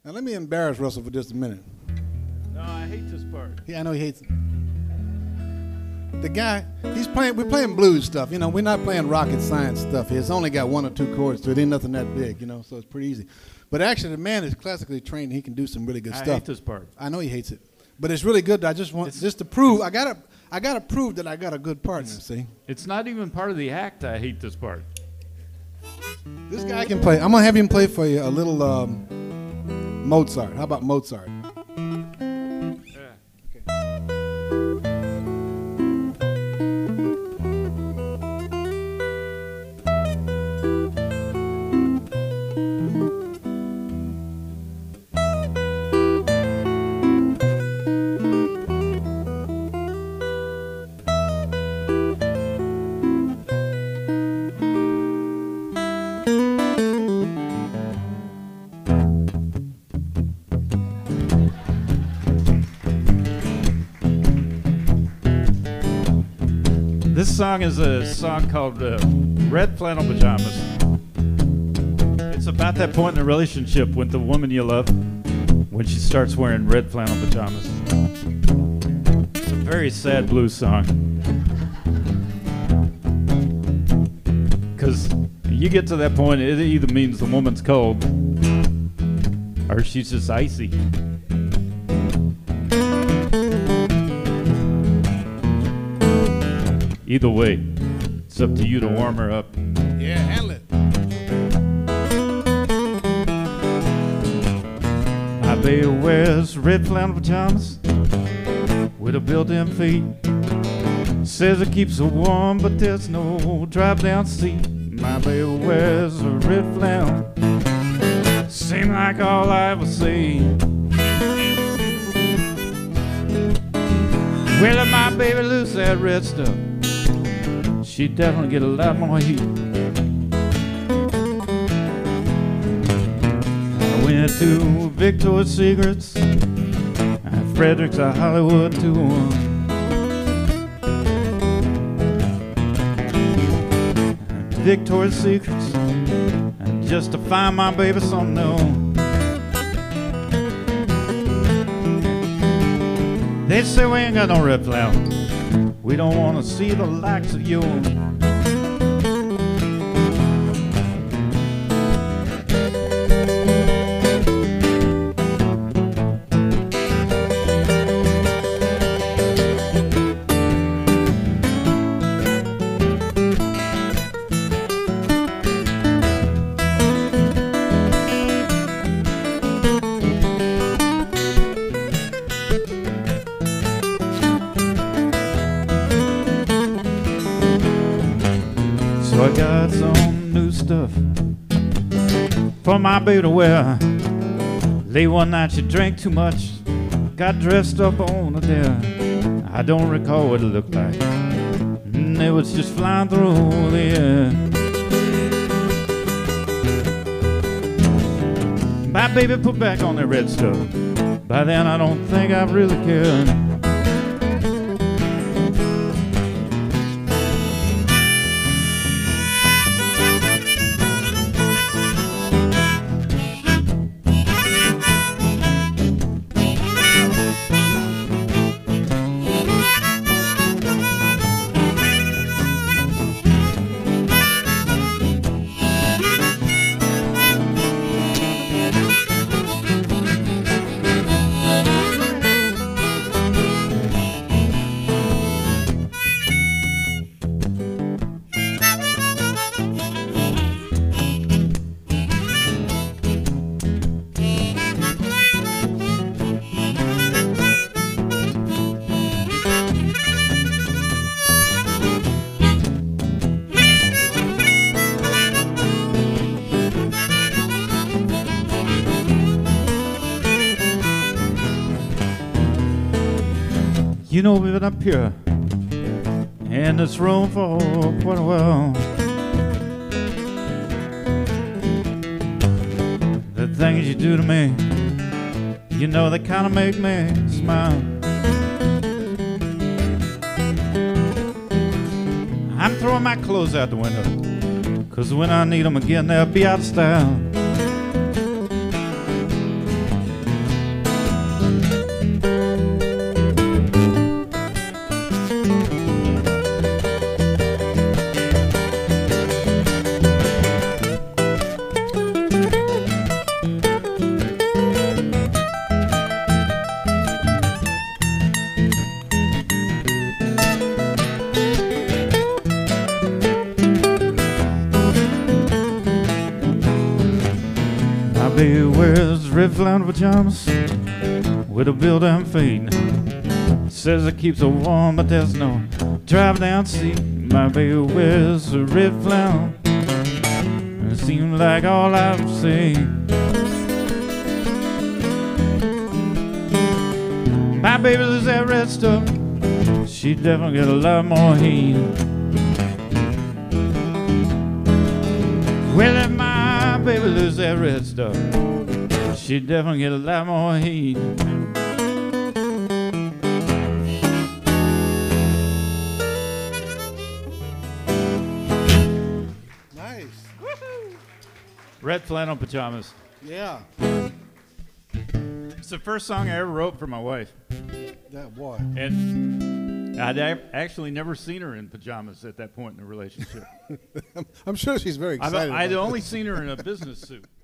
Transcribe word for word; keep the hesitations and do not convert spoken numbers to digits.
Now let me embarrass Russell for just a minute. No, I hate this part. Yeah, I know he hates it. The guy, he's playing, we're playing blues stuff. You know, we're not playing rocket science stuff here. It's only got one or two chords to it. Ain't nothing that big, you know, so it's pretty easy. But actually, the man is classically trained. He can do some really good I stuff. I hate this part. I know he hates it. But it's really good. I just want, it's, just to prove, I gotta, I gotta prove that I got a good partner, see? It's not even part of the act. I hate this part. This guy can play. I'm gonna have him play for you a little um, Mozart. How about Mozart? This song is a song called uh, Red Flannel Pajamas. It's about that point in a relationship with the woman you love when she starts wearing red flannel pajamas. It's a very sad blues song. Because you get to that point, it either means the woman's cold or she's just icy. Either way, it's up to you to warm her up. Yeah, handle it. My baby wears red flannel pajamas with a built-in feet. Says it keeps her warm, but there's no drop-down seat. My baby wears a red flannel, seem like all I ever see. Well, if my baby loose that red stuff, she'd definitely get a lot more heat. I went to Victoria's Secrets and Frederick's a Hollywood too. Victoria's Secrets, and just to find my baby something new. They say we ain't got no red flannel. We don't want to see the likes of you. So I got some new stuff for my baby to wear. Late one night she drank too much, got dressed up on the dare. I don't recall what it looked like, and it was just flying through the air. My baby put back on that red stuff. By then I don't think I really cared. You know, we've been up here in this room for quite a while. The things you do to me, you know, they kind of make me smile. I'm throwing my clothes out the window, 'cause when I need them again, they'll be out of style. wears red flannel pajamas with a build down feet. Says it keeps her warm, but there's no drive down seat. My baby wears a red flannel. It seems like all I've seen. My baby loves that red stuff. She definitely get a lot more heat. Well, if my baby loves that red stuff, she definitely get a lot more heat. Nice. Red flannel pajamas. Yeah. It's the first song I ever wrote for my wife. That boy. And I'd a- actually never seen her in pajamas at that point in the relationship. I'm sure she's very I've, excited. I'd about only this. seen her in a business suit.